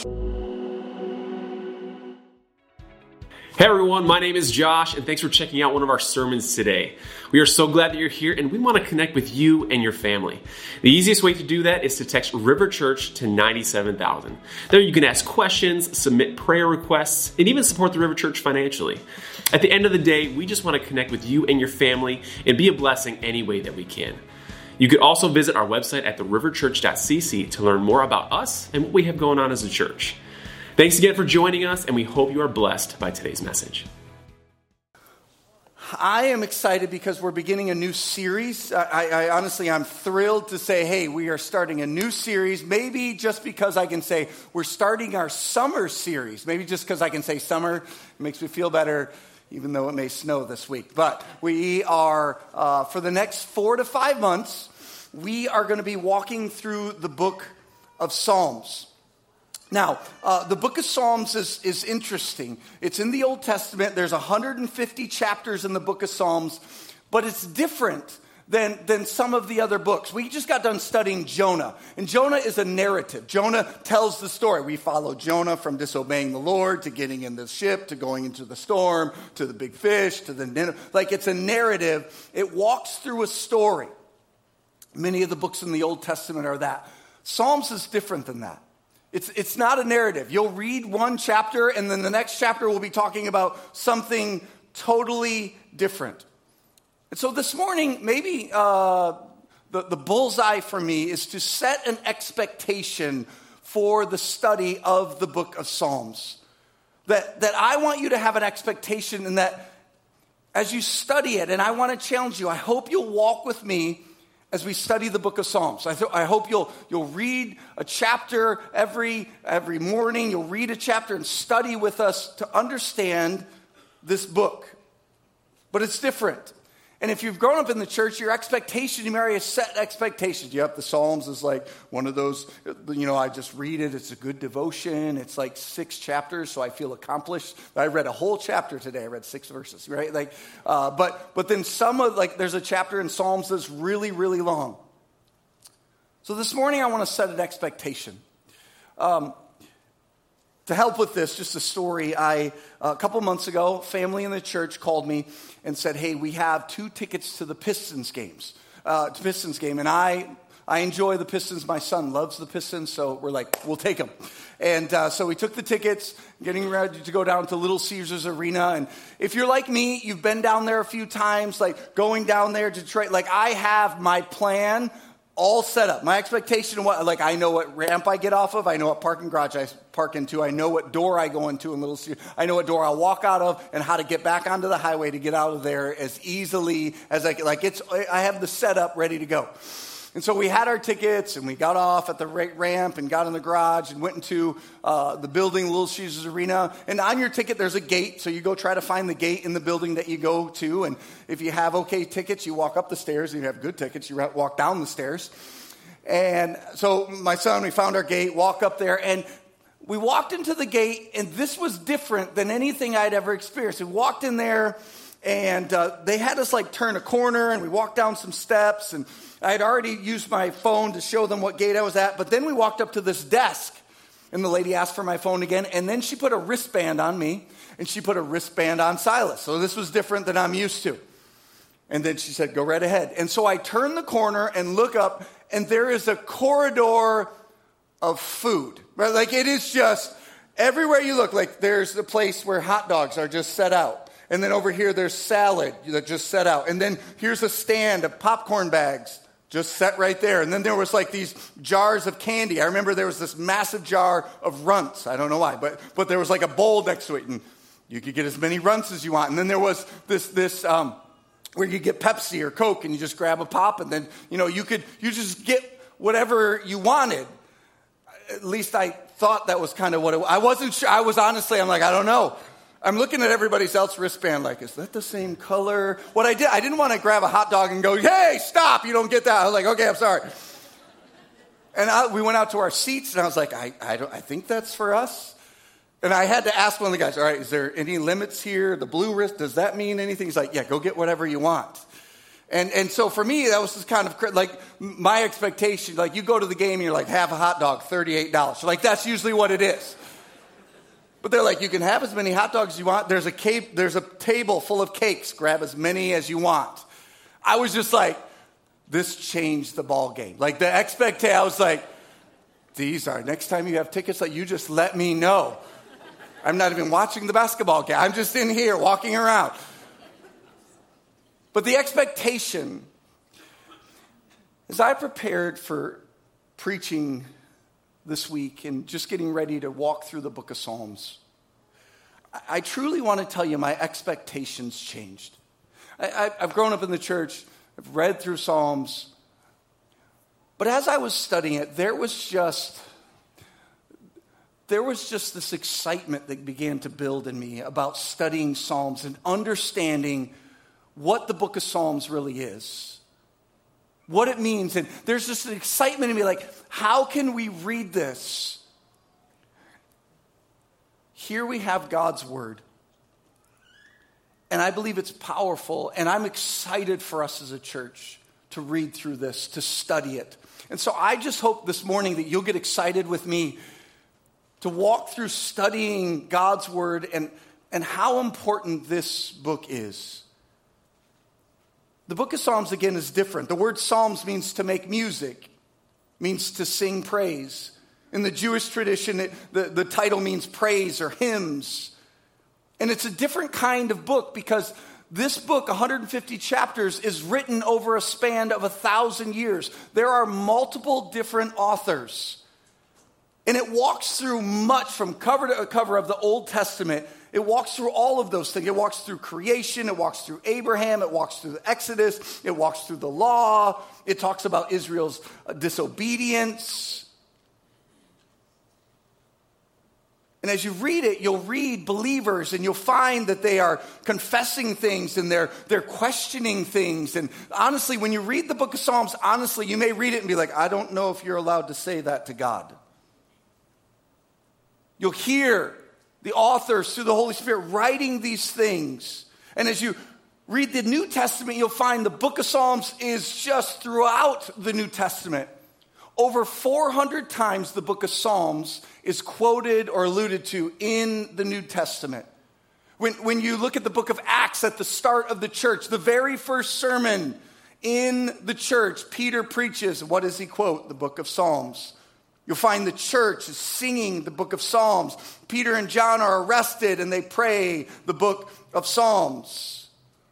Hey everyone, my name is Josh, and thanks for checking out one of our sermons today. We are so glad that you're here, and we want to connect with you and your family. The easiest way to do that is to text River Church to 97,000. There you can ask questions, submit prayer requests, and even support the River Church financially. At the end of the day, we just want to connect with you and your family and be a blessing any way that we can. You could also visit our website at theriverchurch.cc to learn more about us and what we have going on as a church. Thanks again for joining us, and we hope you are blessed by today's message. I am excited because we're beginning a new series. I honestly, I'm thrilled to say, hey, we are starting a new series. Maybe just because I can say we're starting our summer series. Maybe just because I can say summer, it makes me feel better, even though it may snow this week. But we are, for the next 4 to 5 months, we are going to be walking through the book of Psalms. Now, the book of Psalms is interesting. It's in the Old Testament. There's 150 chapters in the book of Psalms, but it's different than some of the other books. We just got done studying Jonah, and Jonah is a narrative. Jonah tells the story. We follow Jonah from disobeying the Lord to getting in the ship, to going into the storm, to the big fish, to the Nineveh. Like, it's a narrative. It walks through a story. Many of the books in the Old Testament are that. Psalms is different than that. It's not a narrative. You'll read one chapter, and then the next chapter will be talking about something totally different. And so this morning, maybe the bullseye for me is to set an expectation for the study of the book of Psalms. That I want you to have an expectation, and that as you study it, and I want to challenge you, I hope you'll walk with me as we study the book of Psalms. I hope you'll read a chapter every morning. You'll read a chapter and study with us to understand this book. But it's different. And if you've grown up in the church, your expectation, you marry a set expectations. Yep, the Psalms is like one of those, I just read it. It's a good devotion. It's like 6 chapters, so I feel accomplished. I read a whole chapter today. I read 6 verses, right? But then there's a chapter in Psalms that's really, really long. So this morning I want to set an expectation. To help with this, just a story, a couple months ago, family in the church called me and said, hey, we have 2 tickets to the Pistons game. And I enjoy the Pistons. My son loves the Pistons, so we're like, we'll take them. And so we took the tickets, getting ready to go down to Little Caesars Arena. And if you're like me, you've been down there a few times, like going down there to Detroit. Like, I have my plan all set up. My expectation, I know what ramp I get off of. I know what parking garage I park into. I know what door I go into in Little Caesars. I know what door I'll walk out of, and how to get back onto the highway to get out of there as easily as I can. I have the setup ready to go. And so we had our tickets, and we got off at the ramp and got in the garage and went into the building, Little Caesars Arena. And on your ticket, there's a gate, so you go try to find the gate in the building that you go to. And if you have okay tickets, you walk up the stairs. If you have good tickets, you walk down the stairs. And so my son, we found our gate, walk up there, and we walked into the gate, and this was different than anything I'd ever experienced. We walked in there, and they had us turn a corner, and we walked down some steps, and I had already used my phone to show them what gate I was at. But then we walked up to this desk, and the lady asked for my phone again, and then she put a wristband on me, and she put a wristband on Silas. So this was different than I'm used to. And then she said, go right ahead. And so I turn the corner and look up, and there is a corridor of food. Right? It is just everywhere you look. There's the place where hot dogs are just set out. And then over here, there's salad that just set out. And then here's a stand of popcorn bags just set right there. And then there was these jars of candy. I remember there was this massive jar of Runts. I don't know why, but there was a bowl next to it. And you could get as many Runts as you want. And then there was this where you get Pepsi or Coke, and you just grab a pop, and then, you just get whatever you wanted. At least I thought that was kind of what it was. I wasn't sure. I'm like, I don't know. I'm looking at everybody else's wristband is that the same color? What I didn't want to grab a hot dog and go, hey, stop, you don't get that. I was like, okay, I'm sorry. And we went out to our seats, and I was like, I think that's for us. And I had to ask one of the guys, all right, is there any limits here? The blue wrist, does that mean anything? He's like, yeah, go get whatever you want. And so for me, that was just kind of like my expectation. Like you go to the game and you're like, half a hot dog, $38. So like that's usually what it is. But they're like, you can have as many hot dogs as you want. There's a table full of cakes. Grab as many as you want. I was just like, this changed the ball game. Like the expectation, I was like, next time you have tickets, like you just let me know. I'm not even watching the basketball game. I'm just in here walking around. But the expectation, as I prepared for preaching this week and just getting ready to walk through the book of Psalms, I truly want to tell you my expectations changed. I've grown up in the church. I've read through Psalms. But as I was studying it, there was just this excitement that began to build in me about studying Psalms and understanding what the book of Psalms really is, what it means. And there's just an excitement in me, like, how can we read this? Here we have God's word. And I believe it's powerful, and I'm excited for us as a church to read through this, to study it. And so I just hope this morning that you'll get excited with me to walk through studying God's word and how important this book is. The book of Psalms, again, is different. The word Psalms means to make music, means to sing praise. In the Jewish tradition, the title means praise or hymns. And it's a different kind of book because this book, 150 chapters, is written over a span of 1,000 years. There are multiple different authors. And it walks through much from cover to cover of the Old Testament. It walks through all of those things. It walks through creation. It walks through Abraham. It walks through the Exodus. It walks through the law. It talks about Israel's disobedience. And as you read it, you'll read believers and you'll find that they are confessing things and they're questioning things. And honestly, when you read the book of Psalms, honestly, you may read it and be like, I don't know if you're allowed to say that to God. You'll hear the authors through the Holy Spirit writing these things. And as you read the New Testament, you'll find the book of Psalms is just throughout the New Testament. Over 400 times the book of Psalms is quoted or alluded to in the New Testament. When you look at the book of Acts at the start of the church, the very first sermon in the church, Peter preaches, what does he quote? The book of Psalms. You'll find the church is singing the book of Psalms. Peter and John are arrested and they pray the book of Psalms.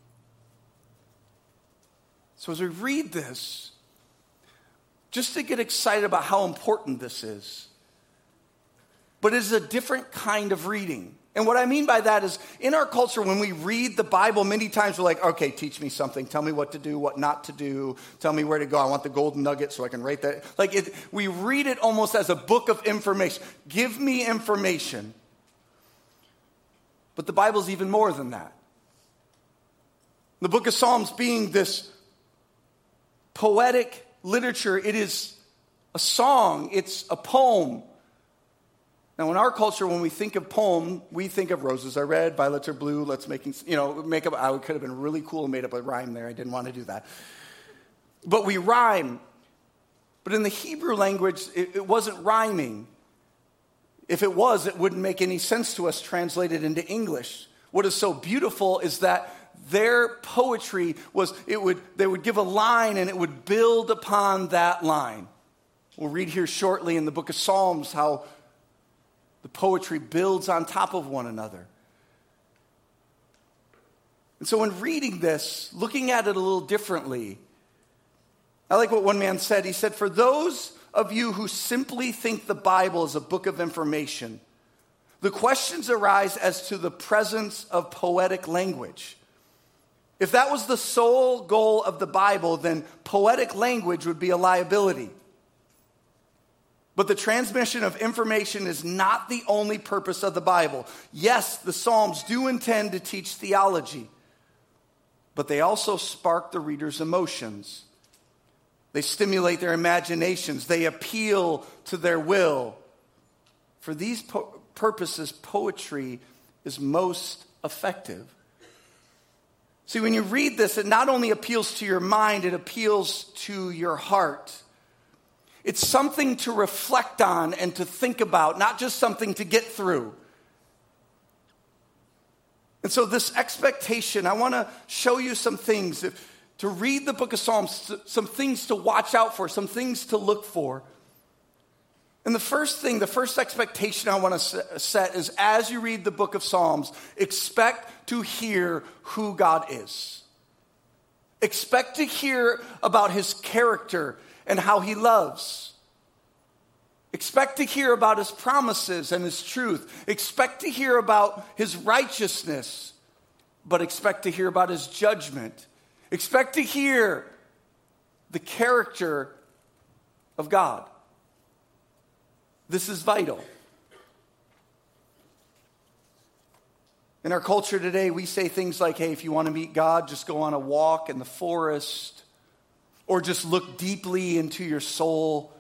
So as we read this, just to get excited about how important this is. But it is a different kind of reading. And what I mean by that is, in our culture, when we read the Bible, many times we're like, okay, teach me something. Tell me what to do, what not to do. Tell me where to go. I want the golden nugget so I can write that. We read it almost as a book of information. Give me information. But the Bible's even more than that. The book of Psalms being this poetic literature, it is a song, it's a poem. Now, in our culture, when we think of poem, we think of roses are red, violets are blue, let's make up, I could have been really cool and made up a rhyme there. I didn't want to do that. But we rhyme. But in the Hebrew language, it wasn't rhyming. If it was, it wouldn't make any sense to us translated into English. What is so beautiful is that their poetry was, they would give a line and it would build upon that line. We'll read here shortly in the book of Psalms how the poetry builds on top of one another. And so in reading this, looking at it a little differently, I like what one man said. He said, for those of you who simply think the Bible is a book of information, the questions arise as to the presence of poetic language. If that was the sole goal of the Bible, then poetic language would be a liability. But the transmission of information is not the only purpose of the Bible. Yes, the Psalms do intend to teach theology, but they also spark the reader's emotions. They stimulate their imaginations. They appeal to their will. For these purposes, poetry is most effective. See, when you read this, it not only appeals to your mind, it appeals to your heart. It's something to reflect on and to think about, not just something to get through. And so this expectation, I want to show you some things. To read the book of Psalms, some things to watch out for, some things to look for. And the first expectation I want to set is as you read the book of Psalms, expect to hear who God is. Expect to hear about his character and how he loves. Expect to hear about his promises and his truth. Expect to hear about his righteousness, but expect to hear about his judgment. Expect to hear the character of God. This is vital. In our culture today, we say things like, hey, if you want to meet God, just go on a walk in the forest, or just look deeply into your soul.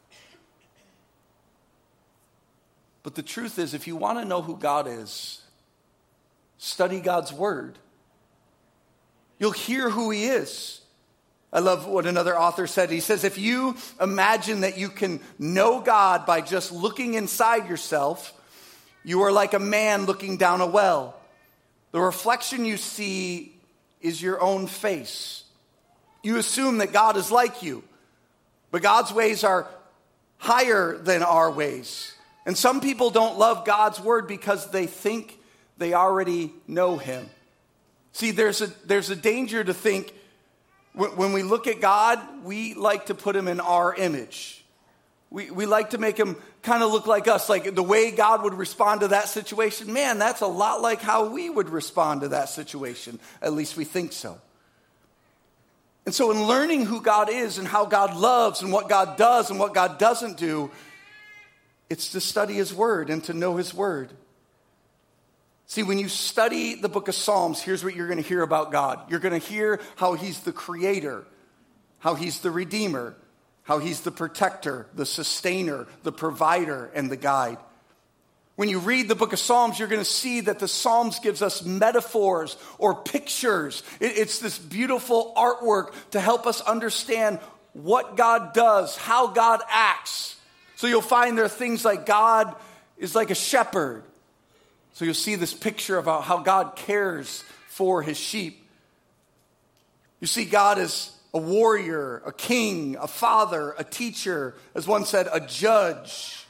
But the truth is, if you want to know who God is, study God's word. You'll hear who he is. I love what another author said. He says, if you imagine that you can know God by just looking inside yourself, you are like a man looking down a well. The reflection you see is your own face. You assume that God is like you, but God's ways are higher than our ways. And some people don't love God's word because they think they already know him. See, there's a danger to think when we look at God, we like to put him in our image. We like to make him kind of look like us, like the way God would respond to that situation. Man, that's a lot like how we would respond to that situation. At least we think so. And so in learning who God is and how God loves and what God does and what God doesn't do, it's to study his word and to know his word. See, when you study the book of Psalms, here's what you're going to hear about God. You're going to hear how he's the creator, how he's the redeemer, how he's the protector, the sustainer, the provider, and the guide. When you read the book of Psalms, you're going to see that the Psalms gives us metaphors or pictures. It's this beautiful artwork to help us understand what God does, how God acts. So you'll find there are things like God is like a shepherd. So you'll see this picture about how God cares for his sheep. You see God as a warrior, a king, a father, a teacher, as one said, a judge.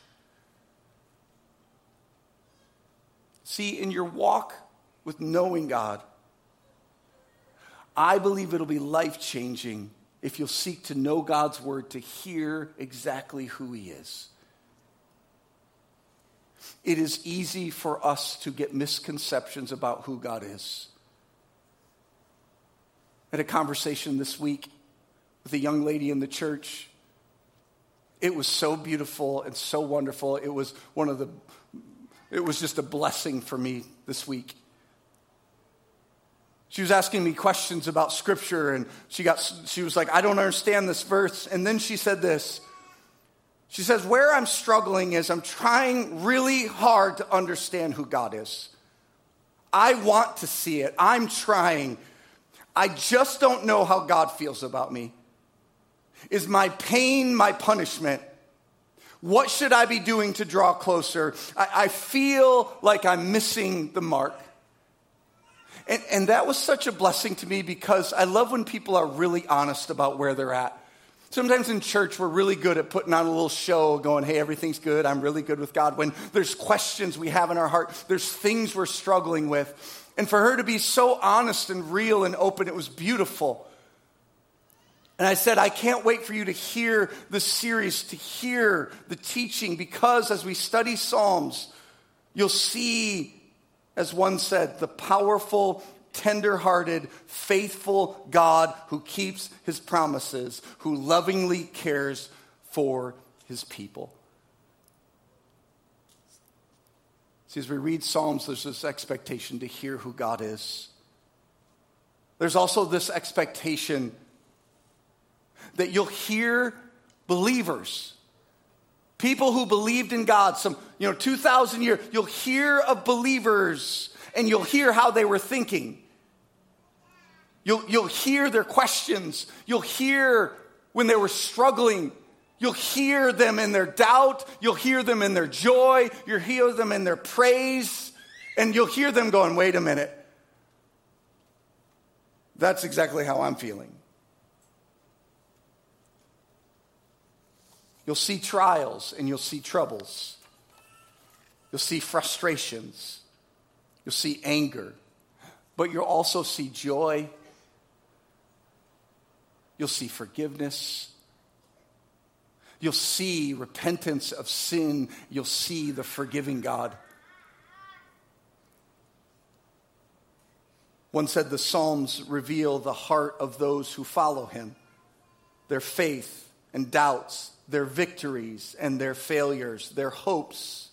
See, in your walk with knowing God, I believe it'll be life-changing if you'll seek to know God's word, to hear exactly who he is. It is easy for us to get misconceptions about who God is. I had a conversation this week with a young lady in the church. It was so beautiful and so wonderful. It was just a blessing for me this week. She was asking me questions about scripture, and she was like, I don't understand this verse. And then she said this. She says, where I'm struggling is I'm trying really hard to understand who God is. I want to see it. I'm trying. I just don't know how God feels about me. Is my pain my punishment? What should I be doing to draw closer? I feel like I'm missing the mark. And that was such a blessing to me because I love when people are really honest about where they're at. Sometimes in church, we're really good at putting on a little show, going, hey, everything's good. I'm really good with God. When there's questions we have in our heart, there's things we're struggling with. And for her to be so honest and real and open, it was beautiful. And I said, I can't wait for you to hear the series, to hear the teaching, because as we study Psalms, you'll see, as one said, the powerful, tender-hearted, faithful God who keeps his promises, who lovingly cares for his people. See, as we read Psalms, there's this expectation to hear who God is. There's also this expectation that you'll hear believers, people who believed in God, 2,000 years, you'll hear of believers and you'll hear how they were thinking. You'll hear their questions. You'll hear when they were struggling. You'll hear them in their doubt. You'll hear them in their joy. You'll hear them in their praise. And you'll hear them going, wait a minute. That's exactly how I'm feeling. You'll see trials and you'll see troubles. You'll see frustrations. You'll see anger. But you'll also see joy. You'll see forgiveness. You'll see repentance of sin. You'll see the forgiving God. One said the Psalms reveal the heart of those who follow him, their faith and doubts, their victories and their failures, their hopes.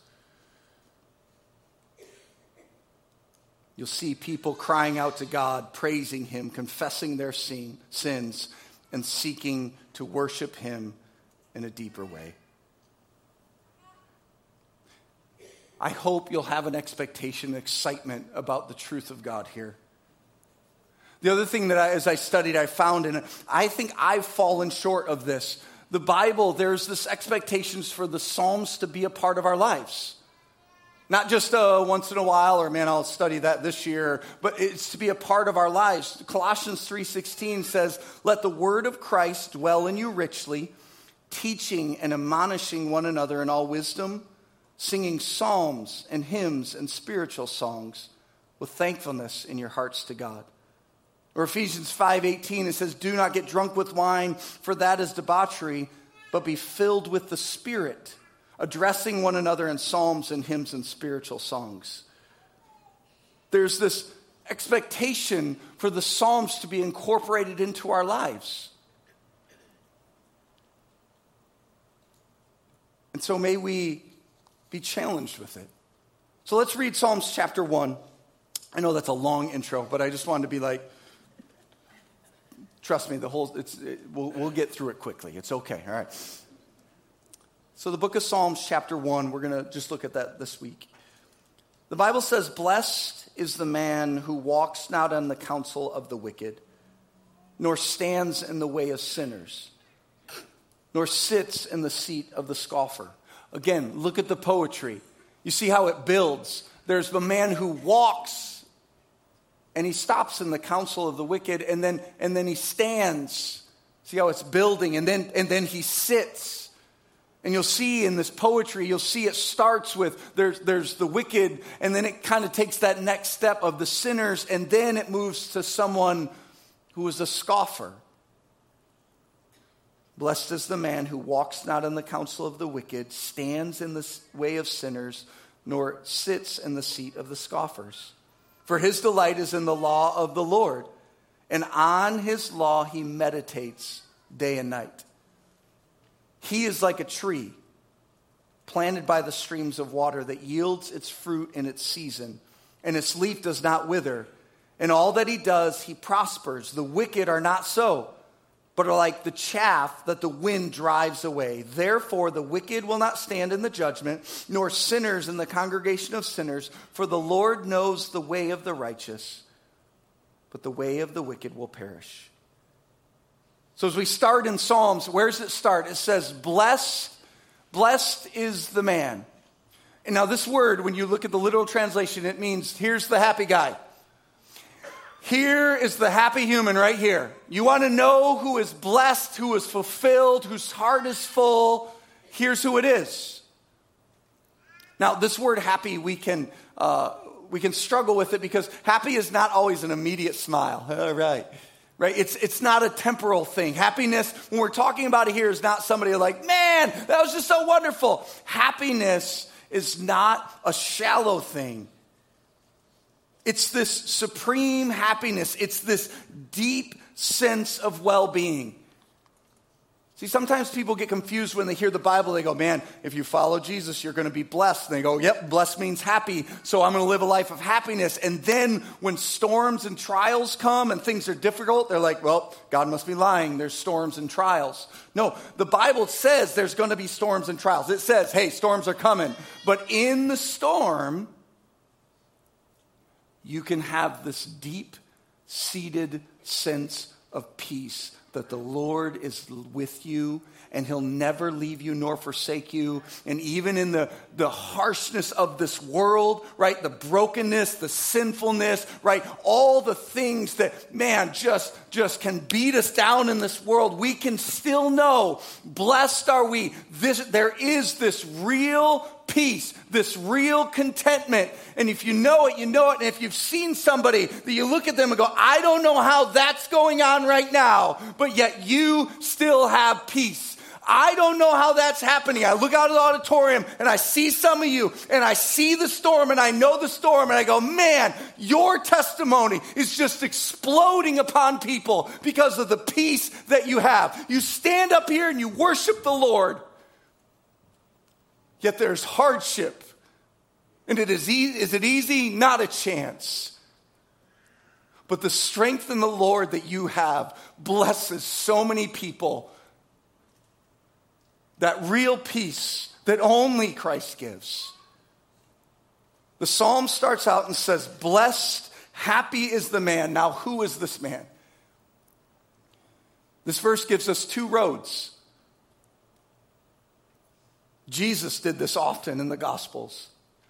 You'll see people crying out to God, praising him, confessing their sins, and seeking to worship him in a deeper way. I hope you'll have an expectation, excitement about the truth of God here. The other thing that as I studied, I found, and I think I've fallen short of this. The Bible, there's this expectations for the Psalms to be a part of our lives. Not just once in a while, or man, I'll study that this year, but it's to be a part of our lives. Colossians 3:16 says, let the word of Christ dwell in you richly, teaching and admonishing one another in all wisdom, singing psalms and hymns and spiritual songs with thankfulness in your hearts to God. Or Ephesians 5:18, it says, do not get drunk with wine, for that is debauchery, but be filled with the Spirit, addressing one another in psalms and hymns and spiritual songs. There's this expectation for the Psalms to be incorporated into our lives. And so may we be challenged with it. So let's read Psalms chapter 1. I know that's a long intro, but I just wanted to be like, trust me, we'll get through it quickly. It's okay, all right. So the book of Psalms chapter 1, we're going to just look at that this week. The Bible says, blessed is the man who walks not on the counsel of the wicked, nor stands in the way of sinners, nor sits in the seat of the scoffer. Again, look at the poetry. You see how it builds. There's the man who walks, and he stops in the counsel of the wicked, and then he stands. See how it's building, and then he sits. And you'll see in this poetry, you'll see it starts with there's the wicked, and then it kind of takes that next step of the sinners, and then it moves to someone who is a scoffer. Blessed is the man who walks not in the counsel of the wicked, stands in the way of sinners, nor sits in the seat of the scoffers. For his delight is in the law of the Lord, and on his law he meditates day and night. He is like a tree planted by the streams of water that yields its fruit in its season, and its leaf does not wither. In all that he does, he prospers. The wicked are not so, but are like the chaff that the wind drives away. Therefore, the wicked will not stand in the judgment, nor sinners in the congregation of sinners. For the Lord knows the way of the righteous, but the way of the wicked will perish. So as we start in Psalms, where does it start? It says, blessed is the man. And now this word, when you look at the literal translation, it means here's the happy guy. Here is the happy human right here. You want to know who is blessed, who is fulfilled, whose heart is full. Here's who it is. Now, this word happy, we can struggle with it because happy is not always an immediate smile. All right. Right? It's not a temporal thing. Happiness, when we're talking about it here, is not somebody like, man, that was just so wonderful. Happiness is not a shallow thing. It's this supreme happiness. It's this deep sense of well-being. See, sometimes people get confused when they hear the Bible. They go, man, if you follow Jesus, you're going to be blessed. And they go, yep, blessed means happy, so I'm going to live a life of happiness. And then when storms and trials come and things are difficult, they're like, well, God must be lying. There's storms and trials. No, the Bible says there's going to be storms and trials. It says, hey, storms are coming. But in the storm, you can have this deep-seated sense of peace that the Lord is with you and he'll never leave you nor forsake you. And even in the harshness of this world, right, the brokenness, the sinfulness, right, all the things that, man, just can beat us down in this world, we can still know, blessed are we. There is this real peace, this real contentment. And if you know it, you know it. And if you've seen somebody that you look at them and go, I don't know how that's going on right now, but yet you still have peace. I don't know how that's happening. I look out of the auditorium and I see some of you and I see the storm and I know the storm and I go, man, your testimony is just exploding upon people because of the peace that you have. You stand up here and you worship the Lord. Yet there's hardship. And is it easy? Not a chance. But the strength in the Lord that you have blesses so many people. That real peace that only Christ gives. The psalm starts out and says, blessed, happy is the man. Now, who is this man? This verse gives us two roads. Jesus did this often in the Gospels.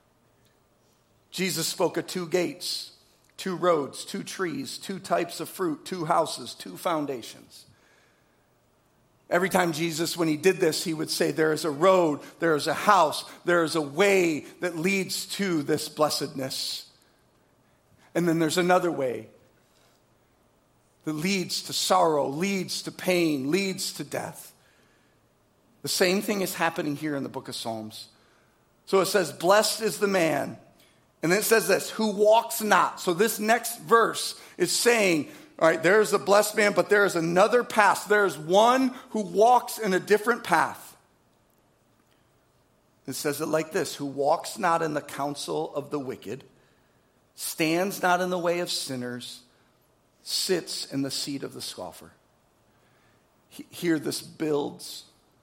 Jesus spoke of two gates, two roads, two trees, two types of fruit, two houses, two foundations. Every time Jesus, when he did this, he would say, there is a road, there is a house, there is a way that leads to this blessedness. And then there's another way that leads to sorrow, leads to pain, leads to death. The same thing is happening here in the book of Psalms. So it says, blessed is the man. And then it says this, who walks not. So this next verse is saying, all right, there's a blessed man, but there is another path. There's one who walks in a different path. It says it like this, who walks not in the counsel of the wicked, stands not in the way of sinners, sits in the seat of the scoffer. Here this builds.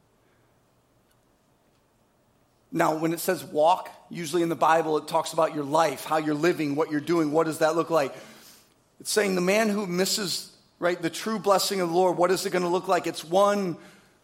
Now, when it says walk, usually in the Bible, it talks about your life, how you're living, what you're doing. What does that look like? It's saying the man who misses, right, the true blessing of the Lord, what is it going to look like? It's one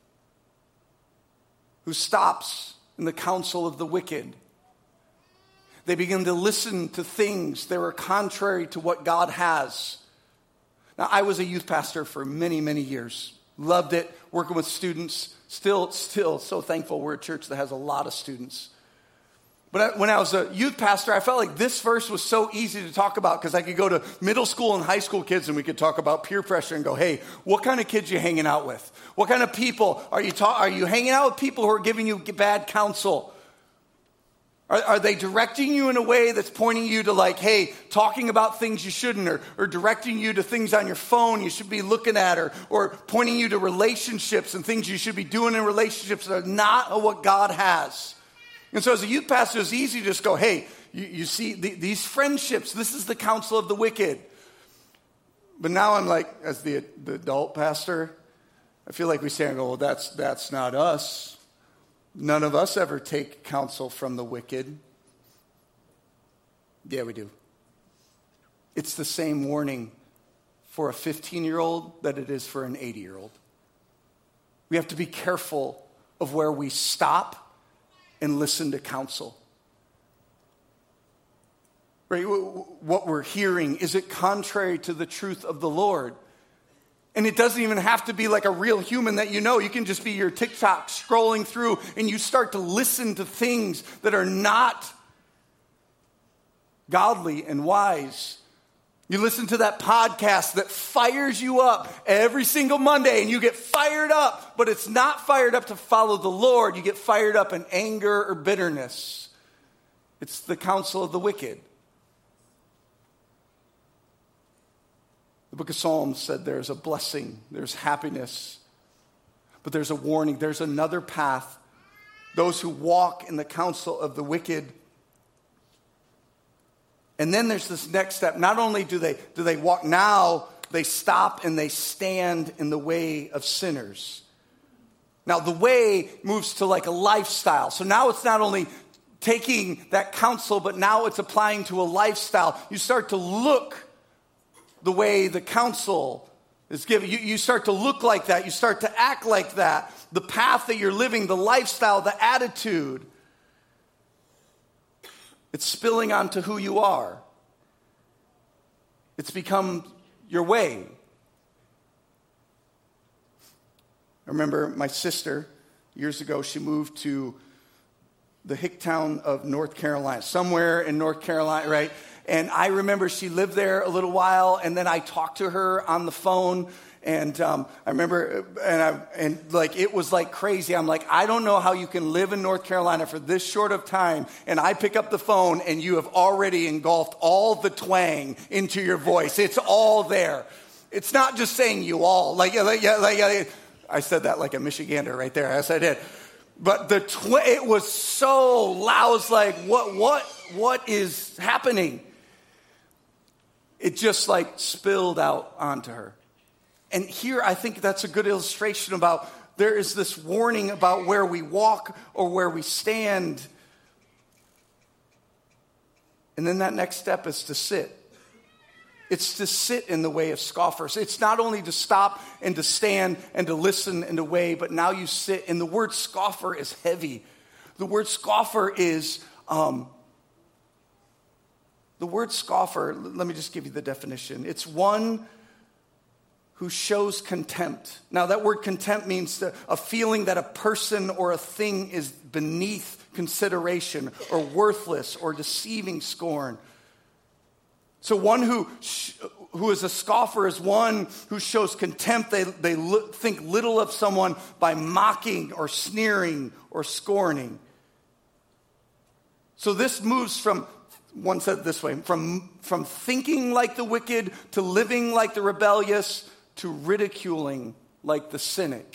who stops in the counsel of the wicked. They begin to listen to things that are contrary to what God has. Now, I was a youth pastor for many, many years. Loved it, working with students. Still so thankful we're a church that has a lot of students. But when I was a youth pastor, I felt like this verse was so easy to talk about because I could go to middle school and high school kids and we could talk about peer pressure and go, hey, what kind of kids are you hanging out with? What kind of people are you hanging out with people who are giving you bad counsel? Are they directing you in a way that's pointing you to like, hey, talking about things you shouldn't, or directing you to things on your phone you should be looking at, or pointing you to relationships and things you should be doing in relationships that are not what God has? And so as a youth pastor, it's easy to just go, hey, you see these friendships, this is the counsel of the wicked. But now I'm like, as the adult pastor, I feel like we say, well, that's not us. None of us ever take counsel from the wicked. Yeah, we do. It's the same warning for a 15-year-old that it is for an 80-year-old. We have to be careful of where we stop and listen to counsel. Right? What we're hearing, is it contrary to the truth of the Lord? And it doesn't even have to be like a real human that you know. You can just be your TikTok scrolling through and you start to listen to things that are not godly and wise. You listen to that podcast that fires you up every single Monday and you get fired up, but it's not fired up to follow the Lord. You get fired up in anger or bitterness. It's the counsel of the wicked. The book of Psalms said there's a blessing, there's happiness, but there's a warning. There's another path. Those who walk in the counsel of the wicked. And then there's this next step. Not only do they walk, now they stop and they stand in the way of sinners. Now the way moves to like a lifestyle. So now it's not only taking that counsel, but now it's applying to a lifestyle. You start to look the way the counsel is given. You start to look like that. You start to act like that. The path that you're living, the lifestyle, the attitude, it's spilling onto who you are. It's become your way. I remember my sister, years ago, she moved to the hick town of North Carolina, somewhere in North Carolina, right? And I remember she lived there a little while, and then I talked to her on the phone, and I remember, and it was like crazy. I'm like, I don't know how you can live in North Carolina for this short of time, and I pick up the phone, and you have already engulfed all the twang into your voice. It's all there. It's not just saying you all, I said that like a Michigander right there. Yes, I did. But it was so loud. I was like, what is happening? It just like spilled out onto her. And here I think that's a good illustration about there is this warning about where we walk or where we stand. And then that next step is to sit. It's to sit in the way of scoffers. It's not only to stop and to stand and to listen and to weigh, but now you sit. And the word scoffer is heavy. The word scoffer is, let me just give you the definition. It's one who shows contempt. Now that word contempt means a feeling that a person or a thing is beneath consideration or worthless or deceiving scorn. So one who is a scoffer is one who shows contempt. They think little of someone by mocking or sneering or scorning. So this moves from, one said it this way, from thinking like the wicked to living like the rebellious to ridiculing like the cynic.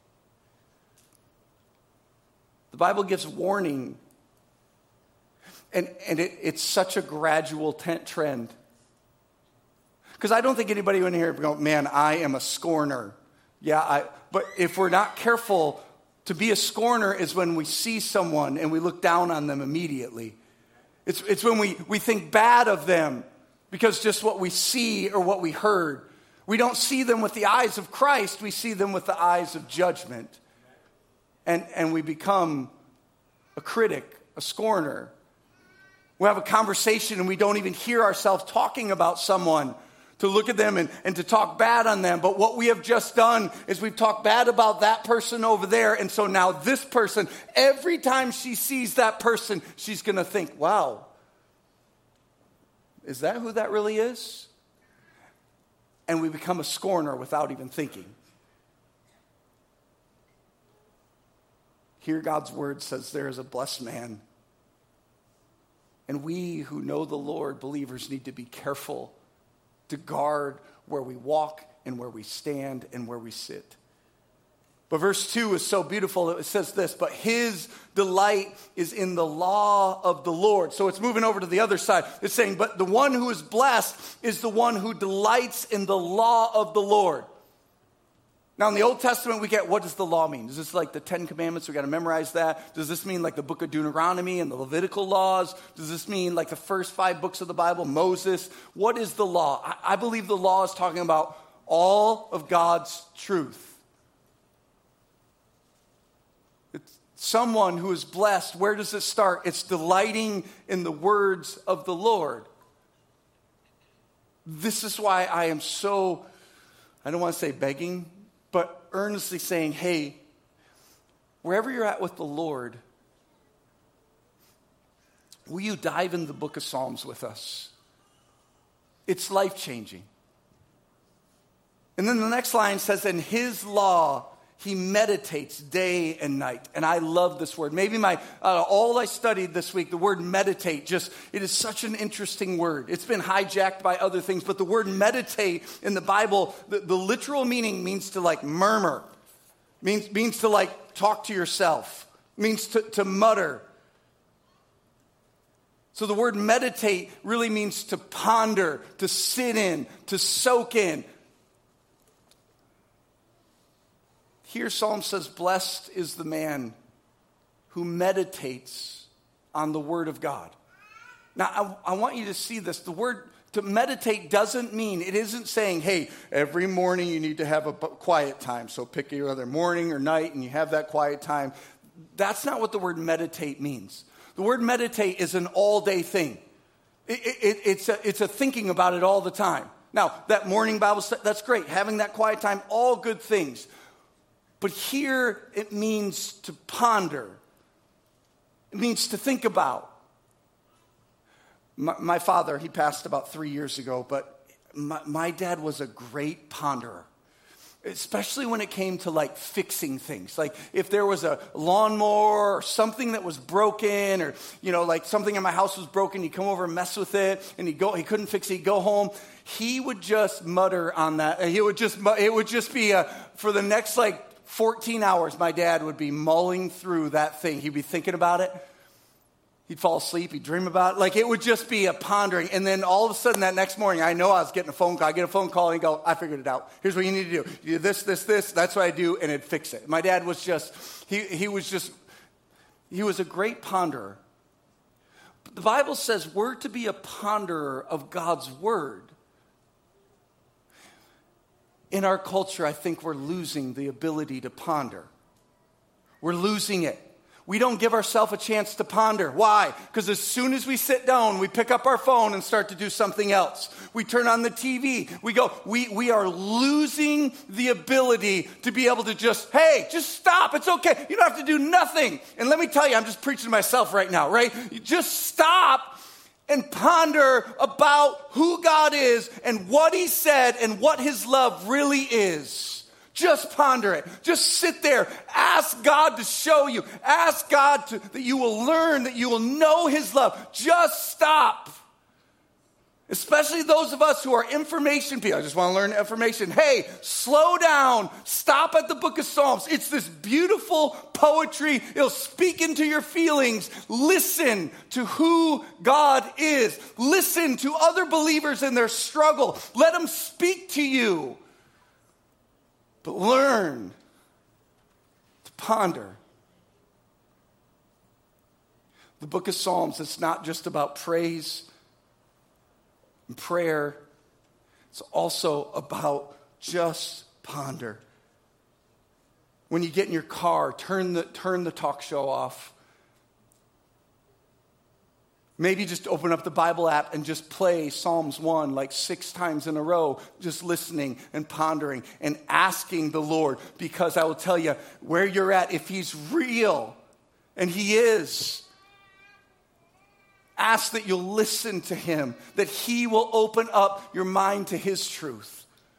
The Bible gives warning. And it's such a gradual trend. Because I don't think anybody in here would go, man, I am a scorner. But if we're not careful, to be a scorner is when we see someone and we look down on them immediately. It's when we think bad of them because just what we see or what we heard. We don't see them with the eyes of Christ. We see them with the eyes of judgment. And we become a critic, a scorner. We have a conversation and we don't even hear ourselves talking about someone, to look at them and to talk bad on them. But what we have just done is we've talked bad about that person over there. And so now this person, every time she sees that person, she's going to think, wow, is that who that really is? And we become a scorner without even thinking. Here God's word says there is a blessed man. And we who know the Lord, believers, need to be careful to guard where we walk and where we stand and where we sit. But verse 2 is so beautiful. It says this, but his delight is in the law of the Lord. So it's moving over to the other side. It's saying, but the one who is blessed is the one who delights in the law of the Lord. Now, in the Old Testament, we get, what does the law mean? Is this like the Ten Commandments? We got to memorize that. Does this mean like the book of Deuteronomy and the Levitical laws? Does this mean like the first 5 books of the Bible, Moses? What is the law? I believe the law is talking about all of God's truth. It's someone who is blessed. Where does it start? It's delighting in the words of the Lord. This is why I am so, I don't want to say begging, but earnestly saying, hey, wherever you're at with the Lord, will you dive in the book of Psalms with us? It's life-changing. And then the next line says, in his law, he meditates day and night. And I love this word. Maybe all I studied this week, the word meditate, it is such an interesting word. It's been hijacked by other things, but the word meditate in the Bible, the literal meaning means to like murmur, means to like talk to yourself, means to mutter. So the word meditate really means to ponder, to sit in, to soak in. Here Psalm says, blessed is the man who meditates on the word of God. Now, I want you to see this. The word To meditate doesn't mean, it isn't saying, hey, every morning you need to have a quiet time. So pick your other morning or night and you have that quiet time. That's not what the word meditate means. The word meditate is an all-day thing. It's a thinking about it all the time. Now, that morning Bible study, that's great. Having that quiet time, all good things. But here it means to ponder. It means to think about. My father, he passed about 3 years ago, but my dad was a great ponderer. Especially when it came to like fixing things. Like if there was a lawnmower or something that was broken, or like something in my house was broken, he'd come over and mess with it, and he couldn't fix it, he'd go home. He would just mutter on that. It would just be for the next 14 hours, my dad would be mulling through that thing. He'd be thinking about it. He'd fall asleep. He'd dream about it. It would just be a pondering. And then all of a sudden that next morning, I know I was getting a phone call. I get a phone call and he'd go, I figured it out. Here's what you need to do. You do this, this, this. That's what I do. And it'd fix it. My dad was just, he was a great ponderer. The Bible says we're to be a ponderer of God's word. In our culture, I think we're losing the ability to ponder. We're losing it. We don't give ourselves a chance to ponder. Why? Because as soon as we sit down, we pick up our phone and start to do something else. We turn on the TV. We are losing the ability to be able to just stop. It's okay. You don't have to do nothing. And let me tell you, I'm just preaching to myself right now, right? You just stop and ponder about who God is and what he said and what his love really is. Just ponder it. Just sit there. Ask God to show you. Ask God that you will learn, that you will know his love. Just stop. Especially those of us who are information people. I just want to learn information. Hey, slow down. Stop at the book of Psalms. It's this beautiful poetry. It'll speak into your feelings. Listen to who God is. Listen to other believers in their struggle. Let them speak to you. But learn to ponder. The book of Psalms, it's not just about praise and prayer. It's also about just ponder. When you get in your car, turn the talk show off. Maybe just open up the Bible app and just play Psalms 1 6 times in a row, just listening and pondering and asking the Lord. Because I will tell you, where you're at, if he's real, and he is, ask that you'll listen to him, that he will open up your mind to his truth.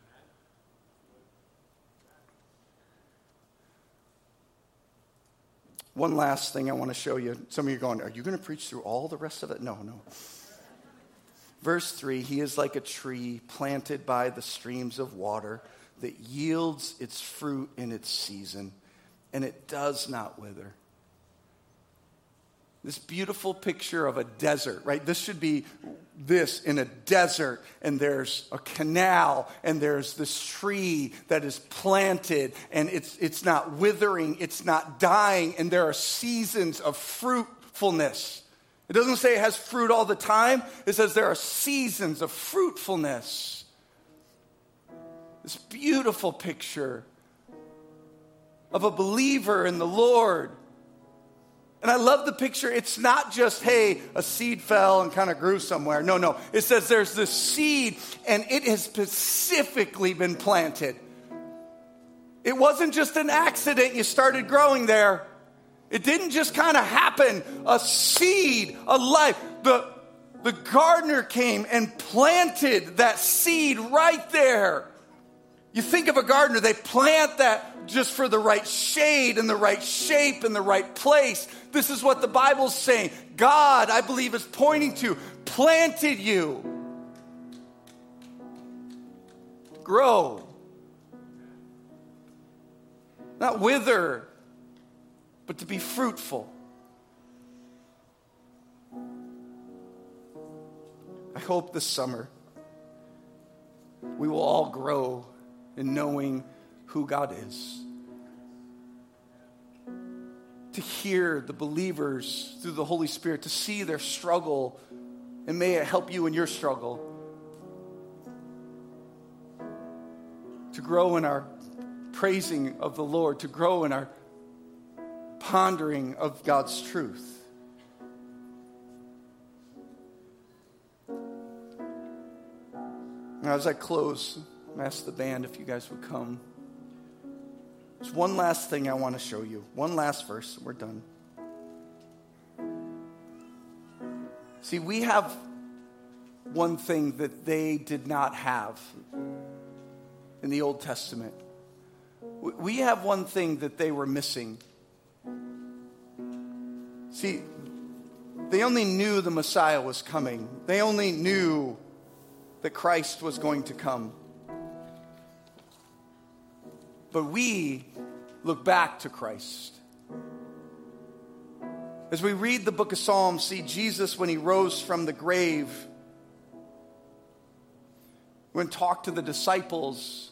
One last thing I want to show you. Some of you are going, are you going to preach through all the rest of it? No. Verse 3, he is like a tree planted by the streams of water that yields its fruit in its season, and it does not wither. This beautiful picture of a desert, right? This should be this in a desert, and there's a canal, and there's this tree that is planted, and it's not withering, it's not dying, and there are seasons of fruitfulness. It doesn't say it has fruit all the time. It says there are seasons of fruitfulness. This beautiful picture of a believer in the Lord. And I love the picture. It's not just, hey, a seed fell and kind of grew somewhere. No. It says there's this seed and it has specifically been planted. It wasn't just an accident you started growing there. It didn't just kind of happen. A seed, a life. The gardener came and planted that seed right there. You think of a gardener, they plant that just for the right shade and the right shape and the right place. This is what the Bible's saying. God, I believe, is pointing to, planted you. Grow. Not wither, but to be fruitful. I hope this summer we will all grow in knowing who God is. To hear the believers through the Holy Spirit, to see their struggle, and may it help you in your struggle. to grow in our praising of the Lord, to grow in our pondering of God's truth. Now, as I close, I'm going to ask the band if you guys would come. There's one last thing I want to show you. One last verse. We're done. See, we have one thing that they did not have in the Old Testament. We have one thing that they were missing. See, they only knew the Messiah was coming. They only knew that Christ was going to come. But we look back to Christ. As we read the book of Psalms, see Jesus when he rose from the grave, when he talked to the disciples,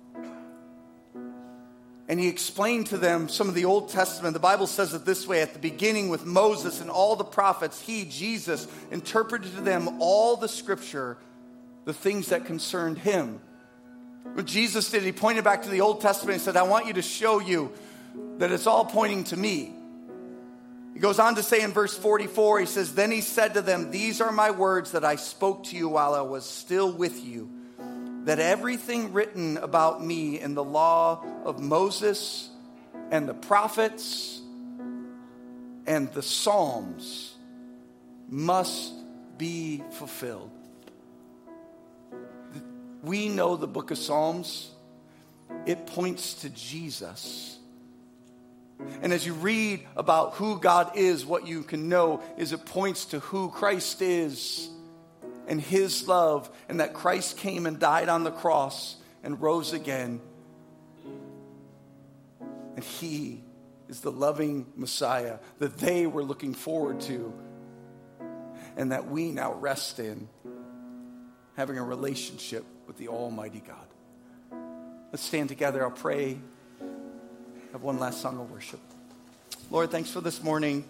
and he explained to them some of the Old Testament. The Bible says it this way: at the beginning with Moses and all the prophets, he, Jesus, interpreted to them all the scripture, the things that concerned him. What Jesus did, he pointed back to the Old Testament and said, I want you to show you that it's all pointing to me. He goes on to say in verse 44, he says, then he said to them, these are my words that I spoke to you while I was still with you, that everything written about me in the law of Moses and the prophets and the Psalms must be fulfilled. We know the book of Psalms. It points to Jesus. And as you read about who God is, what you can know is it points to who Christ is and his love, and that Christ came and died on the cross and rose again. And he is the loving Messiah that they were looking forward to and that we now rest in, having a relationship with the Almighty God. Let's stand together. I'll pray. Have one last song of worship. Lord, thanks for this morning.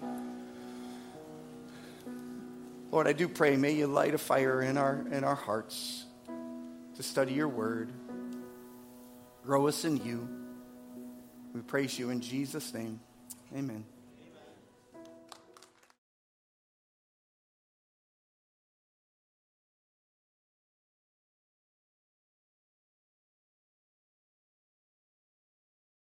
Lord, I do pray, may you light a fire in our hearts to study your word. Grow us in you. We praise you in Jesus' name. Amen.